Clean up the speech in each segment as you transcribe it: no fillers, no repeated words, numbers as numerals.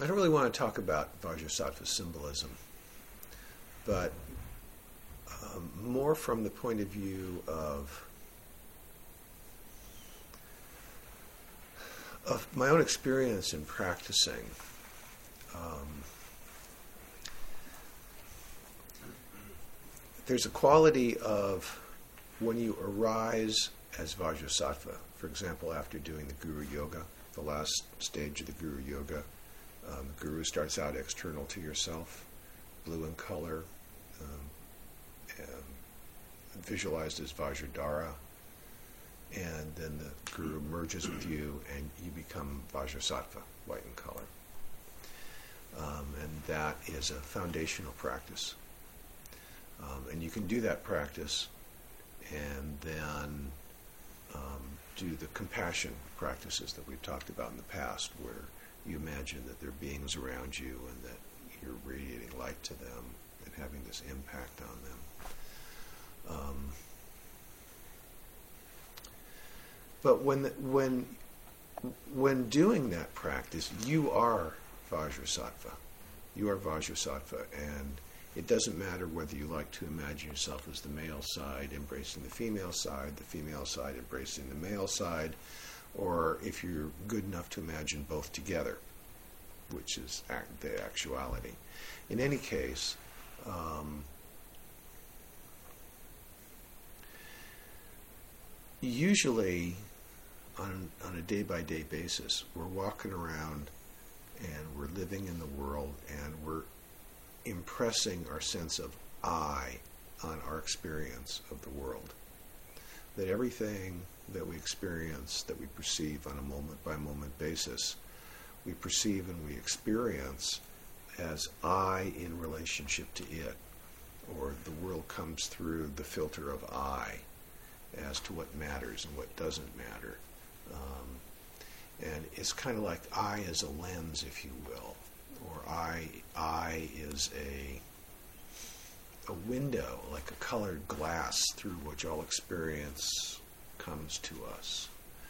I don't really want to talk about Vajrasattva symbolism, but more from the point of view of my own experience in practicing. There's a quality of when you arise as Vajrasattva, for example, after doing the Guru Yoga, the last stage of the Guru Yoga, the Guru starts out external to yourself, blue in color, visualized as Vajradhara, and then the Guru merges with you and you become Vajrasattva, white in color. And that is a foundational practice. And you can do that practice and then do the compassion practices that we've talked about in the past, where you imagine that there are beings around you and that you're radiating light to them and having this impact on them. But when doing that practice, you are Vajrasattva. You are Vajrasattva, and it doesn't matter whether you like to imagine yourself as the male side embracing the female side embracing the male side, or if you're good enough to imagine both together, which is the actuality. In any case, usually on a day-by-day basis, we're walking around and we're living in the world and we're impressing our sense of I on our experience of the world. That everything that we experience, that we perceive on a moment-by-moment basis, we perceive and we experience as I in relationship to it, or the world comes through the filter of I as to what matters and what doesn't matter. And it's kind of like I is a lens, if you will, or I is a window, like a colored glass through which all experience comes to us.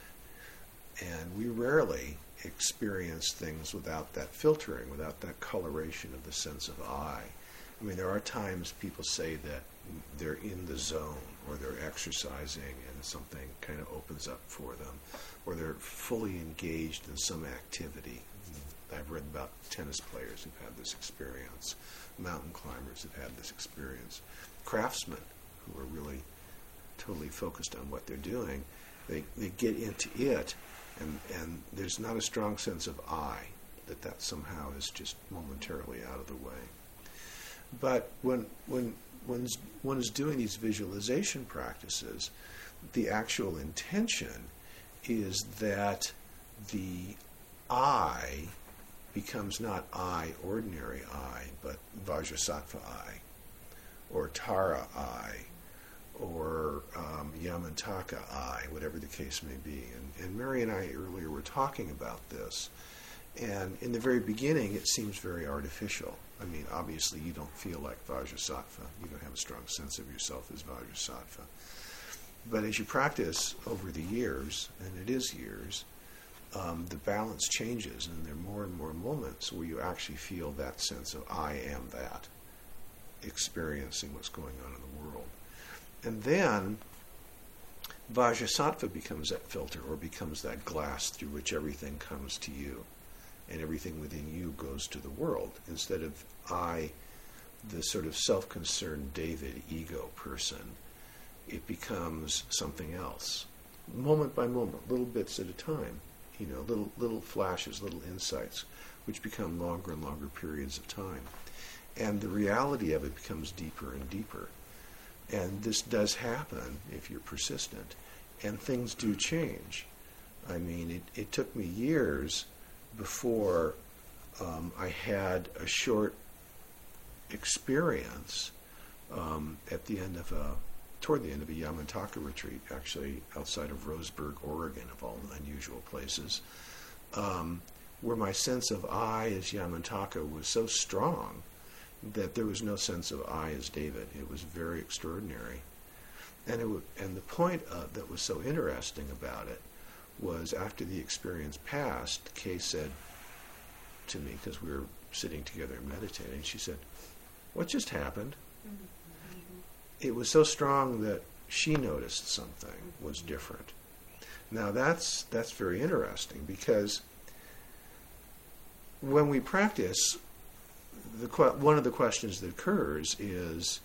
And we rarely experience things without that filtering, without that coloration of the sense of I. I mean, there are times people say that they're in the zone, or they're exercising and something kind of opens up for them, or they're fully engaged in some activity. I've read about tennis players who've had this experience, mountain climbers who've had this experience, craftsmen who are really totally focused on what they're doing. They get into it, and there's not a strong sense of I, that somehow is just momentarily out of the way. But when one is doing these visualization practices, the actual intention is that the I becomes not I, ordinary I, but Vajrasattva I, or Tara I, or Yamantaka I, whatever the case may be. And Mary and I earlier were talking about this. And in the very beginning, it seems very artificial. I mean, obviously, you don't feel like Vajrasattva. You don't have a strong sense of yourself as Vajrasattva. But as you practice over the years, and it is years, the balance changes, and there are more and more moments where you actually feel that sense of I am that, experiencing what's going on in the world. And then Vajrasattva becomes that filter, or becomes that glass through which everything comes to you, and everything within you goes to the world, instead of I, the sort of self-concerned David ego person. It becomes something else, moment by moment, little bits at a time, little flashes, little insights, which become longer and longer periods of time. And the reality of it becomes deeper and deeper. And this does happen if you're persistent. And things do change. I mean, it took me years before I had a short experience toward the end of a Yamantaka retreat, actually outside of Roseburg, Oregon, of all unusual places, where my sense of I as Yamantaka was so strong that there was no sense of I as David. It was very extraordinary. And the point that was so interesting about it was, after the experience passed, Kay said, to me because we were sitting together and meditating. She said, "What just happened?" It was so strong that she noticed something was different. Now that's very interesting, because when we practice, one of the questions that occurs is,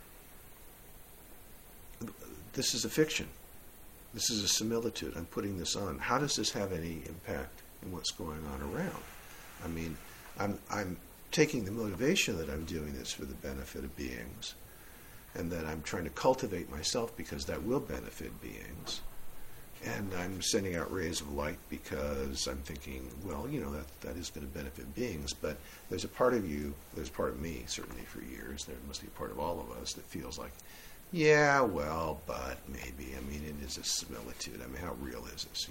this is a fiction. This is a similitude. I'm putting this on. How does this have any impact in what's going on around? I mean, I'm taking the motivation that I'm doing this for the benefit of beings, and that I'm trying to cultivate myself because that will benefit beings. And I'm sending out rays of light because I'm thinking, well, that is going to benefit beings. But there's a part of you, there's a part of me, certainly for years, there must be a part of all of us that feels like, yeah, well, but maybe. I mean, it is a similitude. I mean, how real is this,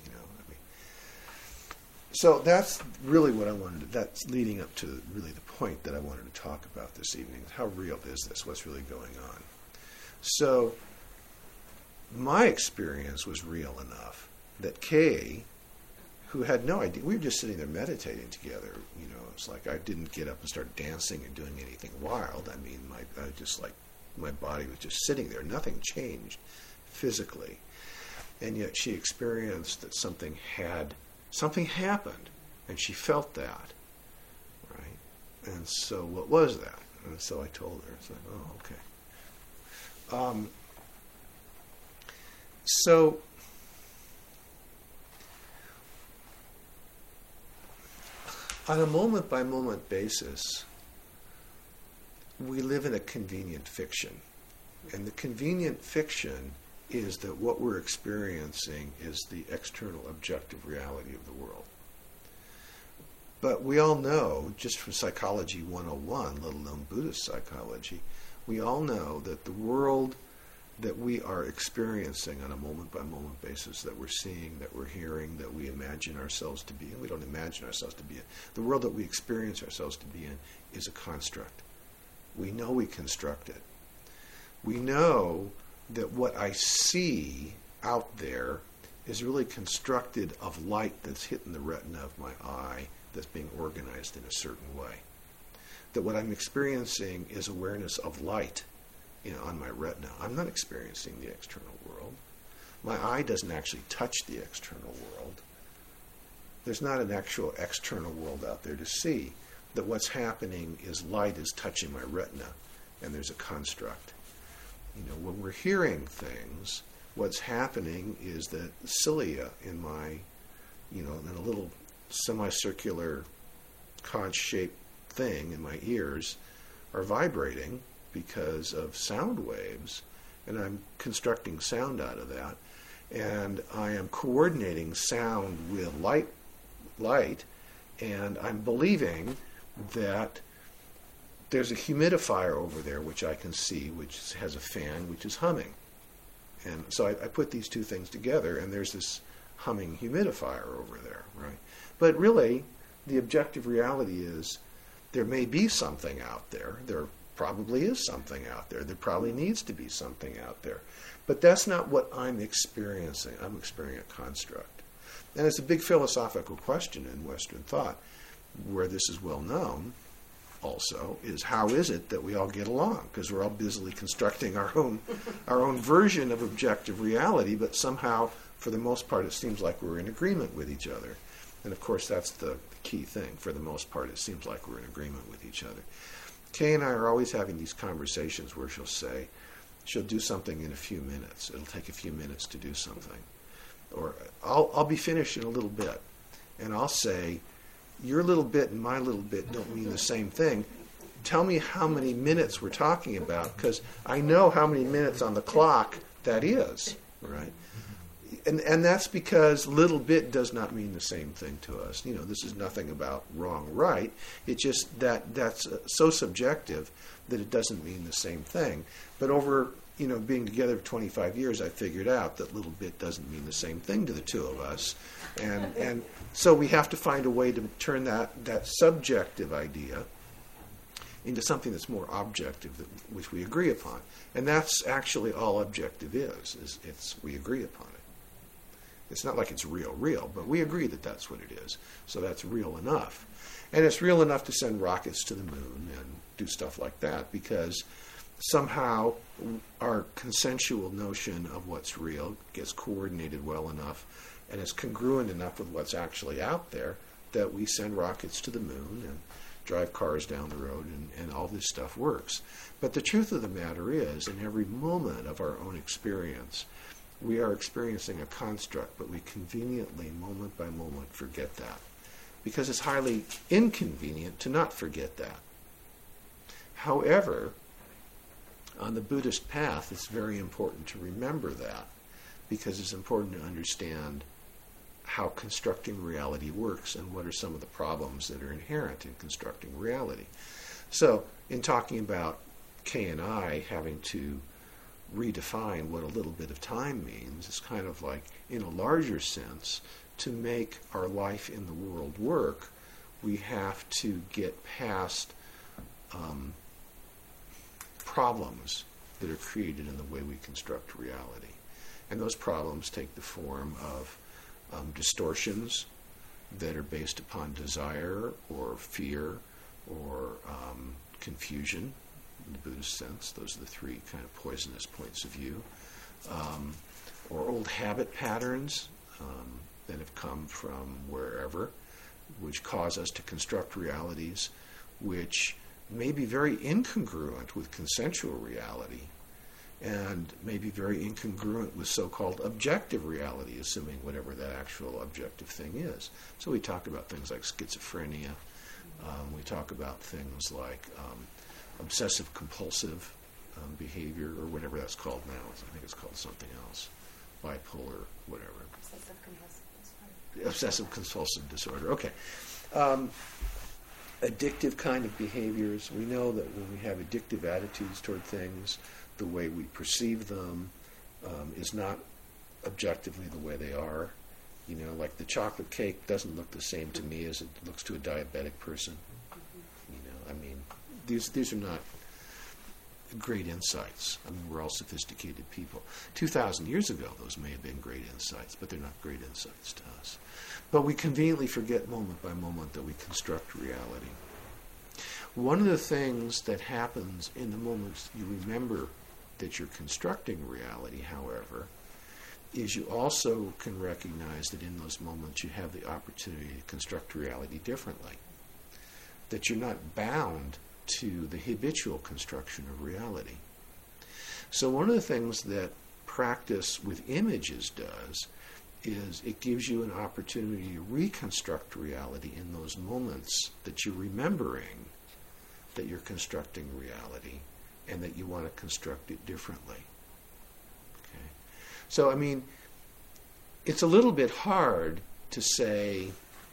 So that's really what I wanted to, that's leading up to really the point that I wanted to talk about this evening. How real is this? What's really going on? So my experience was real enough that Kay, who had no idea, we were just sitting there meditating together. It's like I didn't get up and start dancing and doing anything wild. I mean, my body was just sitting there. Nothing changed physically. And yet she experienced that something happened, and she felt that, right? And so what was that? And so I told her, I said, oh, okay. So on a moment-by-moment basis, we live in a convenient fiction. And the convenient fiction is that what we're experiencing is the external objective reality of the world. But we all know, just from Psychology 101, let alone Buddhist psychology, we all know that the world that we are experiencing on a moment-by-moment basis, that we're seeing, that we're hearing, that we imagine ourselves to be in, we don't imagine ourselves to be in, the world that we experience ourselves to be in is a construct. We know we construct it. We know that what I see out there is really constructed of light that's hitting the retina of my eye that's being organized in a certain way. That what I'm experiencing is awareness of light on my retina. I'm not experiencing the external world. My eye doesn't actually touch the external world. There's not an actual external world out there to see. That what's happening is light is touching my retina, and there's a construct. When we're hearing things, what's happening is that cilia in my, in a little semicircular conch-shaped thing in my ears are vibrating because of sound waves, and I'm constructing sound out of that, and I am coordinating sound with light, and I'm believing that there's a humidifier over there which I can see, which has a fan which is humming. And so I put these two things together, and there's this humming humidifier over there, right? But really, the objective reality is there may be something out there. There probably is something out there. There probably needs to be something out there. But that's not what I'm experiencing. I'm experiencing a construct. And it's a big philosophical question in Western thought, where this is well known also, is how is it that we all get along? Because we're all busily constructing our own version of objective reality, but somehow, for the most part, it seems like we're in agreement with each other. And of course, that's the key thing. For the most part, it seems like we're in agreement with each other. Kay and I are always having these conversations where she'll do something in a few minutes. It'll take a few minutes to do something. Or I'll be finished in a little bit. And I'll say, your little bit and my little bit don't mean the same thing. Tell me how many minutes we're talking about, because I know how many minutes on the clock that is, right? And that's because little bit does not mean the same thing to us. This is nothing about wrong, right. It's just that's so subjective that it doesn't mean the same thing. But over, being together for 25 years, I figured out that little bit doesn't mean the same thing to the two of us. And so we have to find a way to turn that subjective idea into something that's more objective, which we agree upon. And that's actually all objective is it's we agree upon it. It's not like it's real, but we agree that that's what it is. So that's real enough. And it's real enough to send rockets to the moon and do stuff like that, because somehow our consensual notion of what's real gets coordinated well enough and is congruent enough with what's actually out there that we send rockets to the moon and drive cars down the road, and all this stuff works. But the truth of the matter is, in every moment of our own experience, we are experiencing a construct, but we conveniently, moment by moment, forget that. Because it's highly inconvenient to not forget that. However, on the Buddhist path, it's very important to remember that, because it's important to understand how constructing reality works and what are some of the problems that are inherent in constructing reality. So, in talking about Kay and I having to redefine what a little bit of time means, it's kind of like, in a larger sense, to make our life in the world work, we have to get past problems that are created in the way we construct reality. And those problems take the form of distortions that are based upon desire or fear or confusion, in the Buddhist sense. Those are the three kind of poisonous points of view. Or old habit patterns that have come from wherever, which cause us to construct realities which may be very incongruent with consensual reality, and may be very incongruent with so-called objective reality, assuming whatever that actual objective thing is. So we talk about things like schizophrenia. We talk about things like obsessive-compulsive behavior, or whatever that's called now. I think it's called something else. Bipolar, whatever. Obsessive-compulsive disorder. Okay. Addictive kind of behaviors. We know that when we have addictive attitudes toward things, the way we perceive them is not objectively the way they are. You know, like the chocolate cake doesn't look the same to me as it looks to a diabetic person. You know, I mean, these are not great insights. I mean, we're all sophisticated people. 2,000 years ago, those may have been great insights, but they're not great insights to us. But we conveniently forget moment by moment that we construct reality. One of the things that happens in the moments you remember that you're constructing reality, however, is you also can recognize that in those moments you have the opportunity to construct reality differently. That you're not bound to the habitual construction of reality. So one of the things that practice with images does is it gives you an opportunity to reconstruct reality in those moments that you're remembering that you're constructing reality and that you want to construct it differently. Okay? So, I mean, it's a little bit hard to say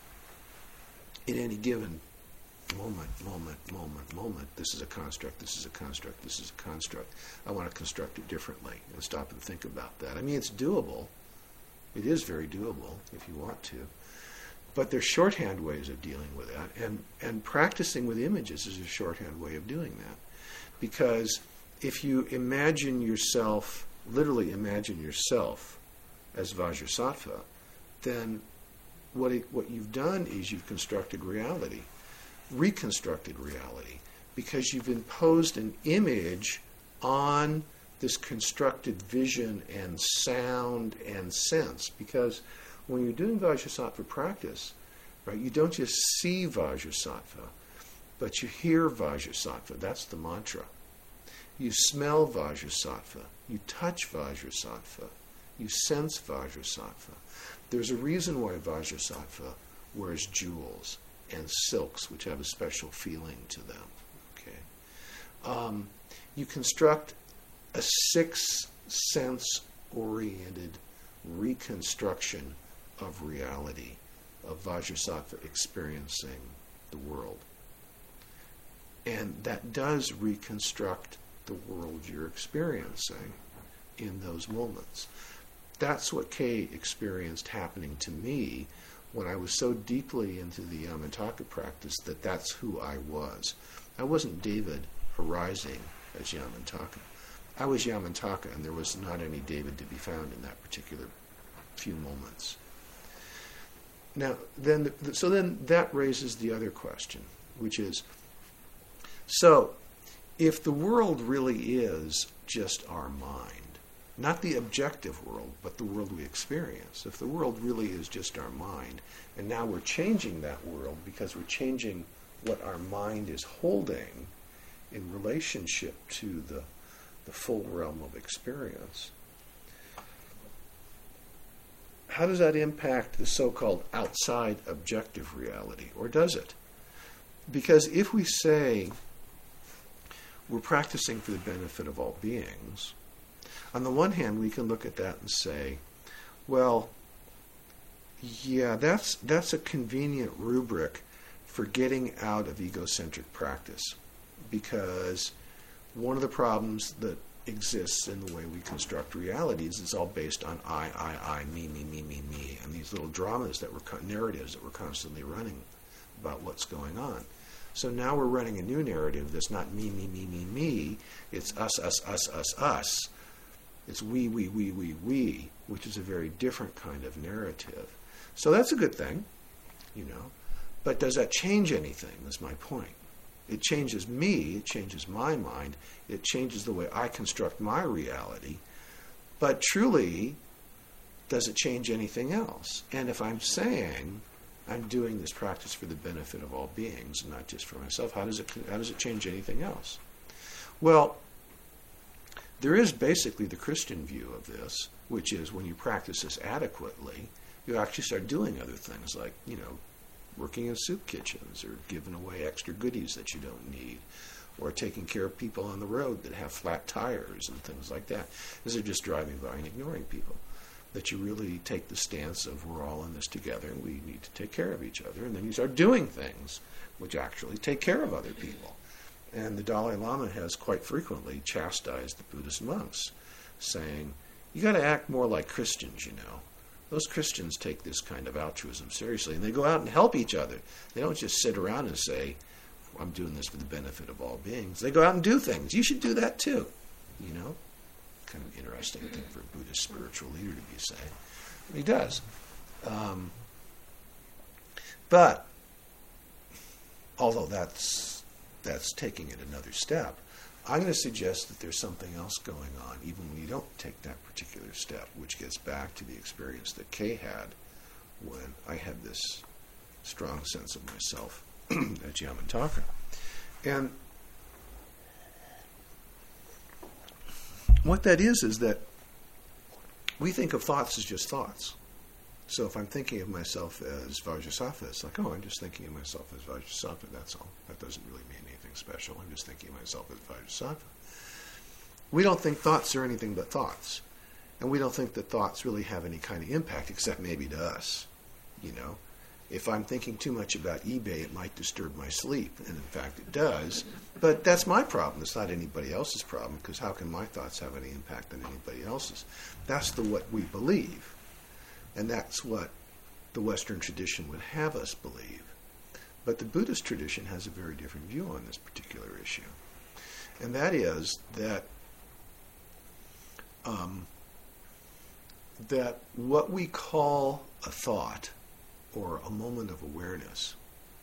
in any given moment, this is a construct, this is a construct, this is a construct. I want to construct it differently, and stop and think about that. I mean, it's doable. It is very doable if you want to. But there's shorthand ways of dealing with that, and practicing with images is a shorthand way of doing that. Because if you imagine yourself, literally imagine yourself as Vajrasattva, then what you've done is you've constructed reality, reconstructed reality, because you've imposed an image on this constructed vision and sound and sense. Because when you're doing Vajrasattva practice, right, you don't just see Vajrasattva, but you hear Vajrasattva. That's the mantra. You smell Vajrasattva. You touch Vajrasattva. You sense Vajrasattva. There's a reason why Vajrasattva wears jewels and silks, which have a special feeling to them. Okay, you construct a six-sense-oriented reconstruction of reality, of Vajrasattva experiencing the world. And that does reconstruct the world you're experiencing in those moments. That's what Kay experienced happening to me when I was so deeply into the Yamantaka practice that that's who I was. I wasn't David arising as Yamantaka. I was Yamantaka, and there was not any David to be found in that particular few moments. Now, then that raises the other question, which is, so if the world really is just our mind, not the objective world, but the world we experience, if the world really is just our mind, and now we're changing that world because we're changing what our mind is holding in relationship to the full realm of experience, how does that impact the so-called outside objective reality, or does it? Because if we say we're practicing for the benefit of all beings, on the one hand, we can look at that and say, well, yeah, that's a convenient rubric for getting out of egocentric practice, because one of the problems that exists in the way we construct realities is all based on I, me, and these little dramas narratives that we're constantly running about what's going on. So now we're running a new narrative that's not me. It's us. It's we, which is a very different kind of narrative. So that's a good thing, But does that change anything, is my point. It changes me, it changes my mind, it changes the way I construct my reality. But truly, does it change anything else? And if I'm saying I'm doing this practice for the benefit of all beings, and not just for myself, how does it change anything else? Well, there is basically the Christian view of this, which is when you practice this adequately, you actually start doing other things like, working in soup kitchens, or giving away extra goodies that you don't need, or taking care of people on the road that have flat tires and things like that, because they're just driving by and ignoring people. That you really take the stance of we're all in this together and we need to take care of each other, and then you start doing things which actually take care of other people. And the Dalai Lama has quite frequently chastised the Buddhist monks, saying, you got to act more like Christians, Those Christians take this kind of altruism seriously, and they go out and help each other. They don't just sit around and say, I'm doing this for the benefit of all beings. They go out and do things. You should do that too, Kind of interesting thing for a Buddhist spiritual leader to be saying. But he does. But, although that's taking it another step, I'm going to suggest that there's something else going on, even when you don't take that particular step, which gets back to the experience that Kay had when I had this strong sense of myself at Yamantaka. And what that is that we think of thoughts as just thoughts. So if I'm thinking of myself as Vajrasattva, it's like, I'm just thinking of myself as Vajrasattva, that's all. That doesn't really mean anything special. I'm just thinking of myself as Vajrasattva. We don't think thoughts are anything but thoughts. And we don't think that thoughts really have any kind of impact, except maybe to us. If I'm thinking too much about eBay, it might disturb my sleep. And in fact, it does. But that's my problem. It's not anybody else's problem, because how can my thoughts have any impact on anybody else's? That's what we believe. And that's what the Western tradition would have us believe. But the Buddhist tradition has a very different view on this particular issue. And that is that that what we call a thought or a moment of awareness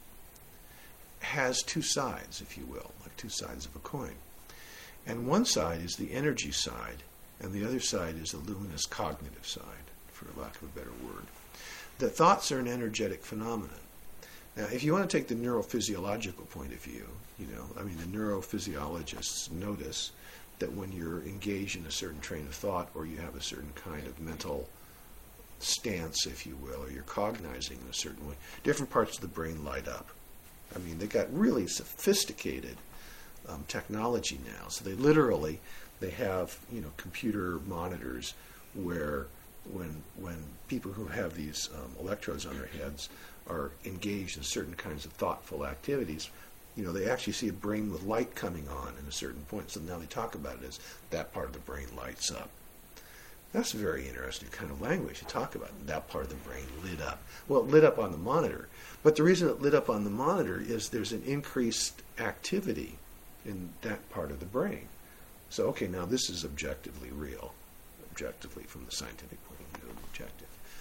has two sides, if you will, like two sides of a coin. And one side is the energy side, and the other side is the luminous cognitive side, for lack of a better word. That thoughts are an energetic phenomenon. Now, if you want to take the neurophysiological point of view, the neurophysiologists notice that when you're engaged in a certain train of thought, or you have a certain kind of mental stance, if you will, or you're cognizing in a certain way, different parts of the brain light up. They got really sophisticated technology now. So they have computer monitors where when people who have these electrodes on their heads are engaged in certain kinds of thoughtful activities, they actually see a brain with light coming on at a certain point. So now they talk about it as that part of the brain lights up. That's a very interesting kind of language to talk about. That part of the brain lit up. Well, it lit up on the monitor. But the reason it lit up on the monitor is there's an increased activity in that part of the brain. So, okay, now this is objectively real. Objectively, from the scientific point of view, objective.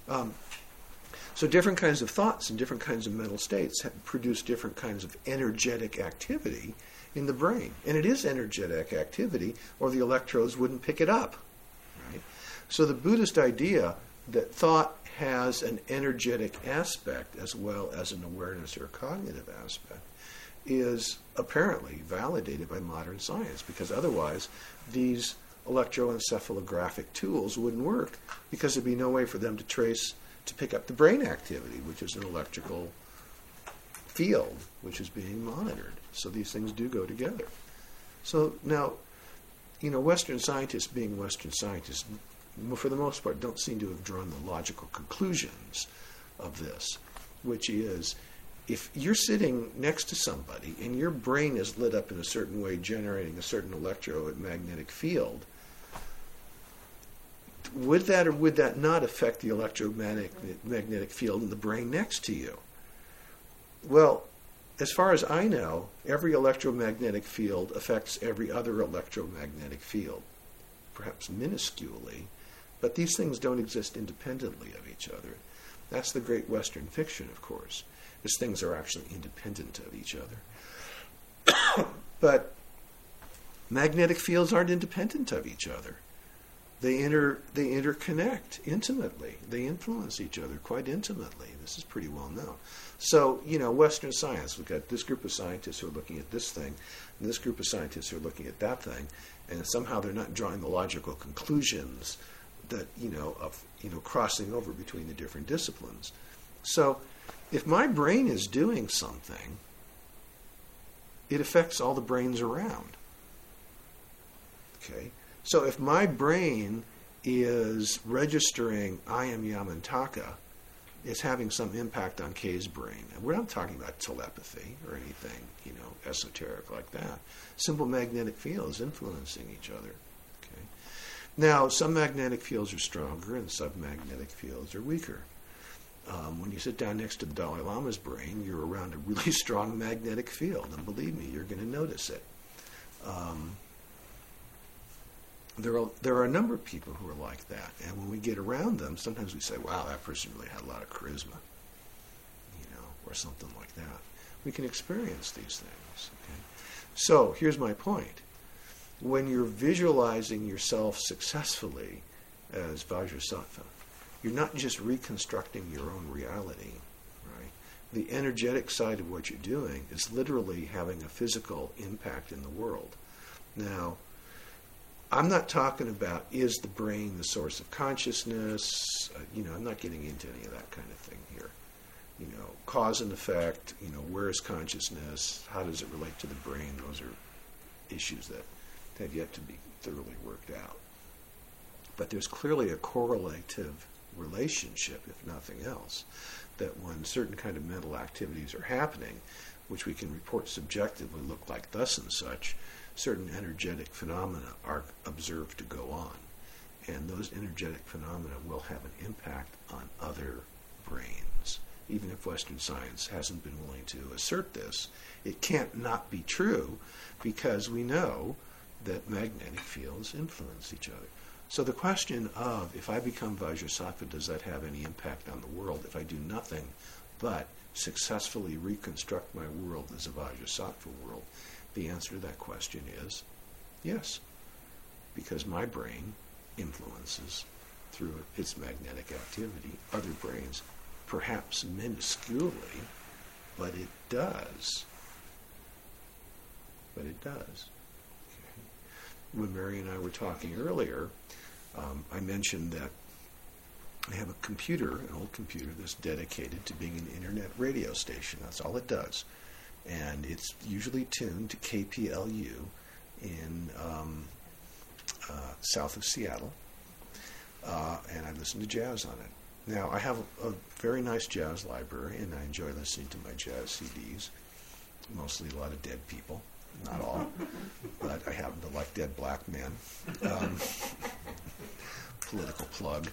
So different kinds of thoughts and different kinds of mental states produce different kinds of energetic activity in the brain. And it is energetic activity, or the electrodes wouldn't pick it up. Right? So the Buddhist idea that thought has an energetic aspect as well as an awareness or cognitive aspect is apparently validated by modern science, because otherwise these electroencephalographic tools wouldn't work, because there'd be no way for them to pick up the brain activity, which is an electrical field which is being monitored. So these things do go together. So now, Western scientists, being Western scientists, for the most part, don't seem to have drawn the logical conclusions of this, which is, if you're sitting next to somebody and your brain is lit up in a certain way, generating a certain electromagnetic field, would that or would that not affect the electromagnetic field in the brain next to you? Well, as far as I know, every electromagnetic field affects every other electromagnetic field, perhaps minusculely, but these things don't exist independently of each other. That's the great Western fiction, of course. These things are actually independent of each other. But magnetic fields aren't independent of each other. They interconnect intimately. They influence each other quite intimately. This is pretty well known. So, Western science, we've got this group of scientists who are looking at this thing, and this group of scientists who are looking at that thing, and somehow they're not drawing the logical conclusions that, crossing over between the different disciplines. So, if my brain is doing something, it affects all the brains around. Okay? So if my brain is registering I am Yamantaka, it's having some impact on Kay's brain. And we're not talking about telepathy or anything, esoteric like that. Simple magnetic fields influencing each other. Okay? Now, some magnetic fields are stronger and some magnetic fields are weaker. When you sit down next to the Dalai Lama's brain, you're around a really strong magnetic field, and believe me, you're going to notice it. There are a number of people who are like that, and when we get around them, sometimes we say, wow, that person really had a lot of charisma, or something like that. We can experience these things. Okay? So here's my point. When you're visualizing yourself successfully as Vajrasattva, you're not just reconstructing your own reality, right? The energetic side of what you're doing is literally having a physical impact in the world. Now, I'm not talking about, is the brain the source of consciousness? I'm not getting into any of that kind of thing here. Cause and effect, where is consciousness? How does it relate to the brain? Those are issues that have yet to be thoroughly worked out. But there's clearly a correlative relationship, if nothing else, that when certain kind of mental activities are happening, which we can report subjectively look like thus and such, certain energetic phenomena are observed to go on. And those energetic phenomena will have an impact on other brains. Even if Western science hasn't been willing to assert this, it can't not be true, because we know that magnetic fields influence each other. So the question of, if I become Vajrasattva, does that have any impact on the world if I do nothing but successfully reconstruct my world as a Vajrasattva world? The answer to that question is yes, because my brain influences, through its magnetic activity, other brains, perhaps minusculely, but it does. But it does. Okay. When Mary and I were talking earlier, I mentioned that I have a computer, an old computer, that's dedicated to being an internet radio station. That's all it does. And it's usually tuned to KPLU in south of Seattle. And I listen to jazz on it. Now, I have a very nice jazz library, and I enjoy listening to my jazz CDs. Mostly a lot of dead people. Not all. But I happen to like dead black men. Political plug.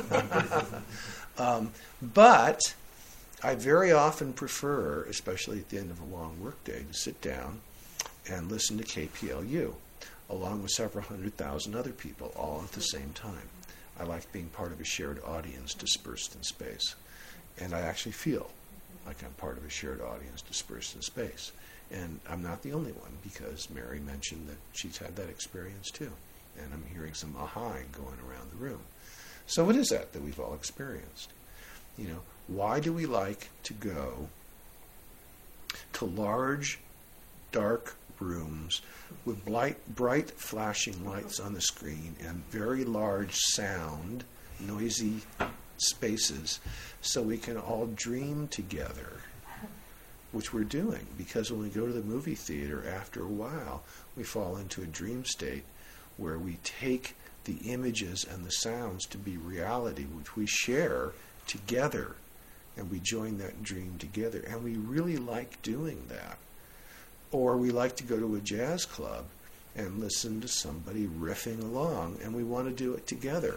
But I very often prefer, especially at the end of a long workday, to sit down and listen to KPLU, along with several 100,000 other people, all at the same time. I like being part of a shared audience dispersed in space. And I actually feel like I'm part of a shared audience dispersed in space. And I'm not the only one, because Mary mentioned that she's had that experience too. And I'm hearing some aha-ing going around the room. So what is that we've all experienced? You know, why do we like to go to large, dark rooms with bright flashing lights on the screen and very large sound, noisy spaces, so we can all dream together, which we're doing, because when we go to the movie theater, after a while, we fall into a dream state where we take the images and the sounds to be reality, which we share together, and we join that dream together, and we really like doing that. Or we like to go to a jazz club and listen to somebody riffing along, and we want to do it together,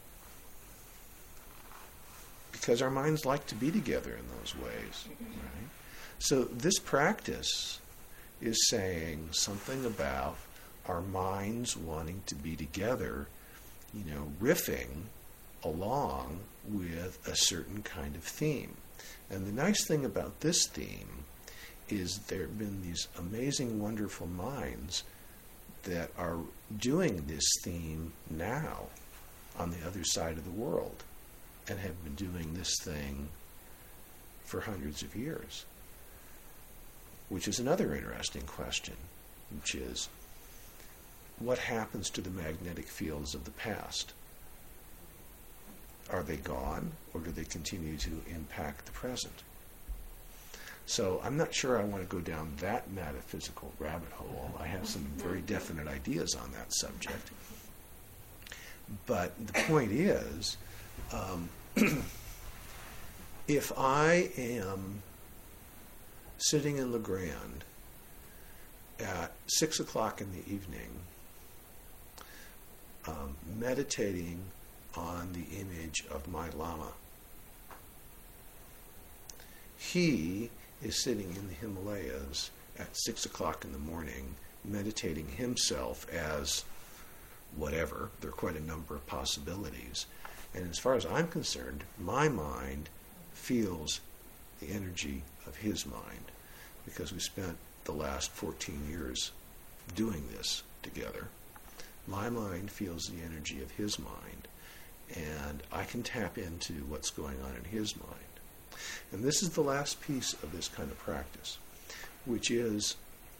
because our minds like to be together in those ways, right? So this practice is saying something about our minds wanting to be together, you know, riffing along with a certain kind of theme. And the nice thing about this theme is there have been these amazing, wonderful minds that are doing this theme now on the other side of the world, and have been doing this thing for hundreds of years. Which is another interesting question, which is, what happens to the magnetic fields of the past? Are they gone, or do they continue to impact the present? So I'm not sure I want to go down that metaphysical rabbit hole. I have some very definite ideas on that subject. But the point is, if I am sitting in La Grande at 6 o'clock in the evening, meditating on the image of my Lama, he is sitting in the Himalayas at 6 o'clock in the morning, meditating himself as whatever. There are quite a number of possibilities. And as far as I'm concerned, my mind feels the energy of his mind, because we spent the last 14 years doing this together. My mind feels the energy of his mind, and I can tap into what's going on in his mind. And this is the last piece of this kind of practice, which is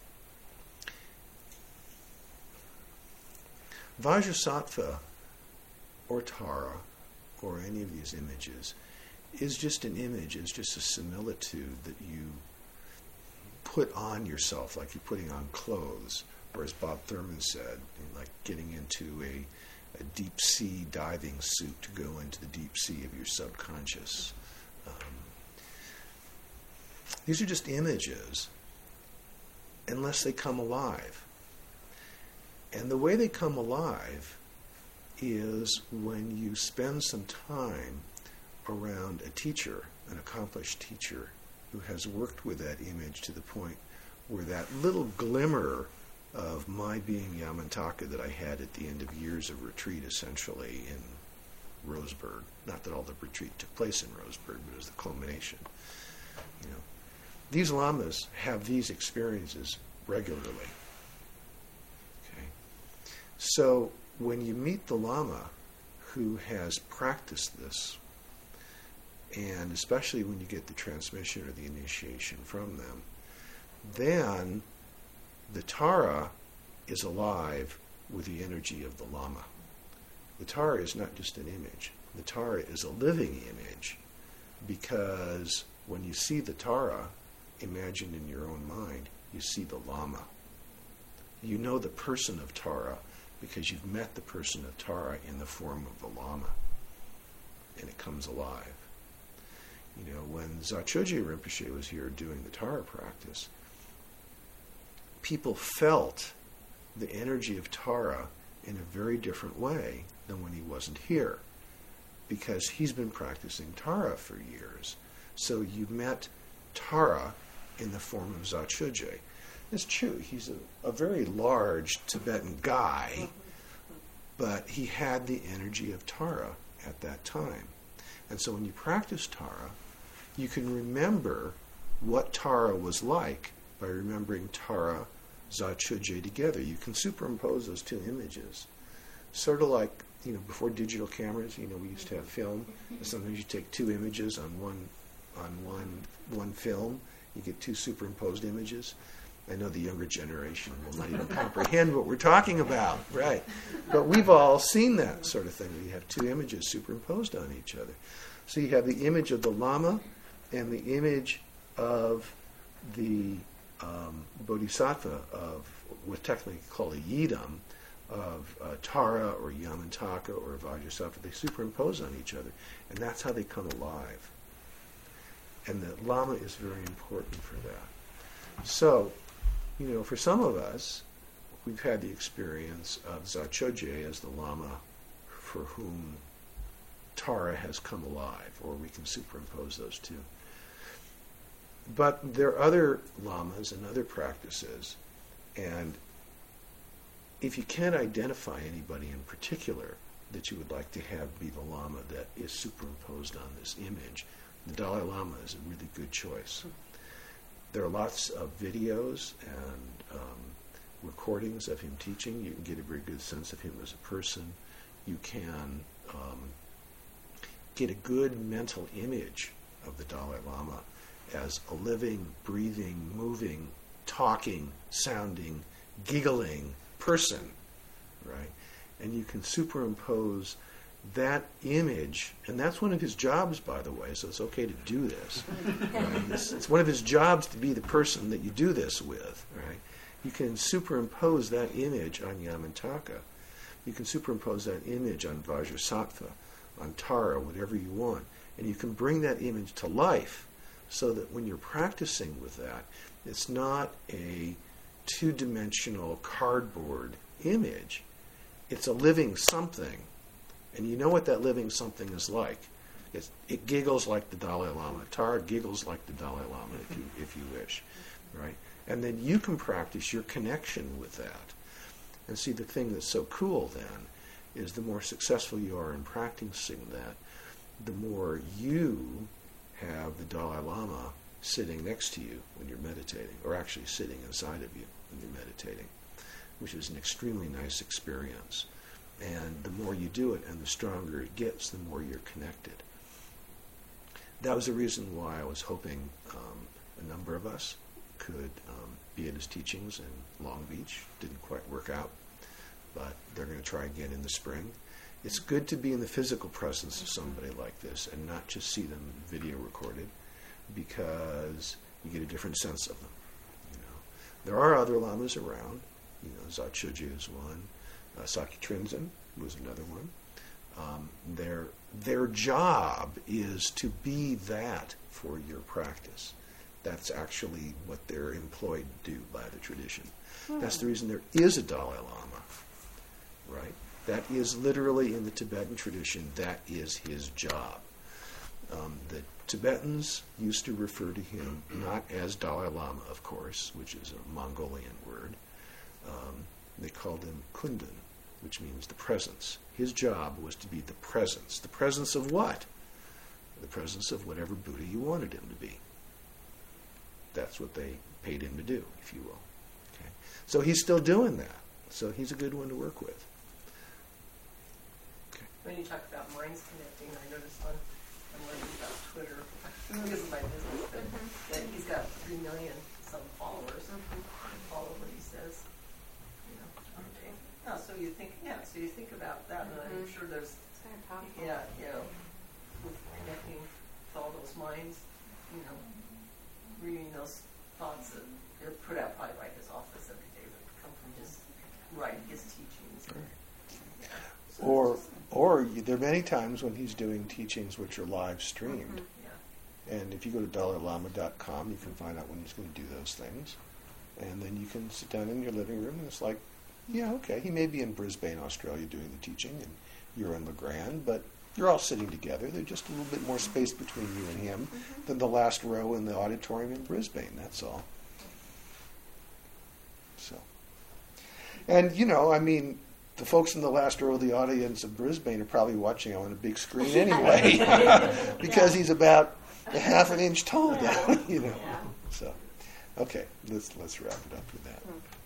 Vajrasattva or Tara or any of these images is just an image, is just a similitude that you put on yourself, like you're putting on clothes, or as Bob Thurman said, like getting into a deep sea diving suit to go into the deep sea of your subconscious. These are just images, unless they come alive. And the way they come alive is when you spend some time around a teacher, an accomplished teacher, who has worked with that image to the point where that little glimmer of my being Yamantaka that I had at the end of years of retreat, essentially, in Roseburg, not that all the retreat took place in Roseburg, but it was the culmination. You know, these lamas have these experiences regularly. Okay? So when you meet the lama who has practiced this, and especially when you get the transmission or the initiation from them, then the Tara is alive with the energy of the Lama. The Tara is not just an image. The Tara is a living image, because when you see the Tara imagined in your own mind, you see the Lama. You know the person of Tara because you've met the person of Tara in the form of the Lama, and it comes alive. You know, when Zachoje Rinpoche was here doing the Tara practice, people felt the energy of Tara in a very different way than when he wasn't here, because he's been practicing Tara for years. So you met Tara in the form of Zachoje. It's true, he's a very large Tibetan guy, but he had the energy of Tara at that time. And so when you practice Tara, you can remember what Tara was like by remembering Tara, Zachuji together. You can superimpose those two images. Sort of like, before digital cameras, we used to have film. And sometimes you take two images on one film. You get two superimposed images. I know the younger generation will not even comprehend what we're talking about, right? But we've all seen that sort of thing. You have two images superimposed on each other. So you have the image of the Lama and the image of the Bodhisattva of what's technically called a Yidam, of Tara or Yamantaka or Vajrasattva. They superimpose on each other, and that's how they come alive. And the Lama is very important for that. So, for some of us, we've had the experience of Zachoje as the Lama for whom Tara has come alive, or we can superimpose those two. But there are other lamas and other practices, and if you can't identify anybody in particular that you would like to have be the Lama that is superimposed on this image, the Dalai Lama is a really good choice. There are lots of videos and recordings of him teaching. You can get a very good sense of him as a person. You can get a good mental image of the Dalai Lama as a living, breathing, moving, talking, sounding, giggling person, right? And you can superimpose that image, and that's one of his jobs, by the way, so it's okay to do this. Right? It's one of his jobs to be the person that you do this with, right? You can superimpose that image on Yamantaka. You can superimpose that image on Vajrasattva, on Tara, whatever you want, and you can bring that image to life so that when you're practicing with that, it's not a two-dimensional cardboard image. It's a living something. And you know what that living something is like. It giggles like the Dalai Lama. Tara giggles like the Dalai Lama, if you wish, right? And then you can practice your connection with that. And see, the thing that's so cool then is the more successful you are in practicing that, the more you have the Dalai Lama sitting next to you when you're meditating, or actually sitting inside of you when you're meditating, which is an extremely nice experience. And the more you do it and the stronger it gets, the more you're connected. That was the reason why I was hoping a number of us could be at his teachings in Long Beach. Didn't quite work out, but they're going to try again in the spring. It's good to be in the physical presence of somebody like this and not just see them video recorded, because you get a different sense of them. There are other lamas around. Zachuji is one. Saki Trinzen was another one. Their job is to be that for your practice. That's actually what they're employed to do by the tradition. That's the reason there is a Dalai Lama, right? That is literally in the Tibetan tradition, that is his job. The Tibetans used to refer to him not as Dalai Lama, of course, which is a Mongolian word. They called him Kundan, which means the presence. His job was to be the presence. The presence of what? The presence of whatever Buddha you wanted him to be. That's what they paid him to do, if you will. Okay? So he's still doing that. So he's a good one to work with. Okay. When you talk about minds connecting, I noticed I'm learning about Twitter because of my business, that he's got 3 million some followers. Follow what he says. Oh, so you think about that, and I'm sure there's, with connecting to all those minds, reading those thoughts that are put out probably by his office every day that come from his teachings. Right. So or there are many times when he's doing teachings which are live streamed. And if you go to DalaiLama.com, you can find out when he's going to do those things. And then you can sit down in your living room and it's like, yeah, okay, he may be in Brisbane, Australia doing the teaching, and you're in LeGrand, but you're all sitting together. There's just a little bit more space between you and him than the last row in the auditorium in Brisbane, that's all. So, and, the folks in the last row of the audience of Brisbane are probably watching him on a big screen anyway, because he's about a half an inch tall down, you know. Yeah. So, okay, let's wrap it up with that.